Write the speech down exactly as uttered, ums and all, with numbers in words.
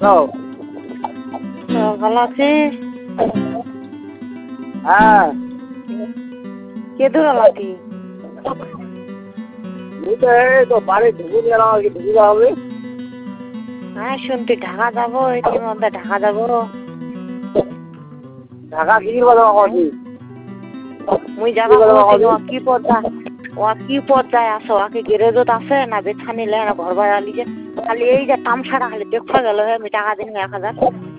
Hello. তো ভালো আছিস? হ্যাঁ। কে দৌড়ালাতি? এই তো এই তো বাড়ি ঢুকে গেলাম আর কি, ঢুকে যাওয়া হবে। হ্যাঁ শুনতি ঢাকা যাবো এটির মধ্যে ঢাকা যাবো। ঢাকা কি কথা কইছি? মুই যাবা কইছি ও কি পর্যায় ও কি পর্যায়ে আছে ওকে গ্যারেজত আছে না বেছানি লে না ঘর ভাড়া লিছে খালি এই যে তামসাটা খালি দেখা গেল হে আমি টাকা দিন এক হাজার।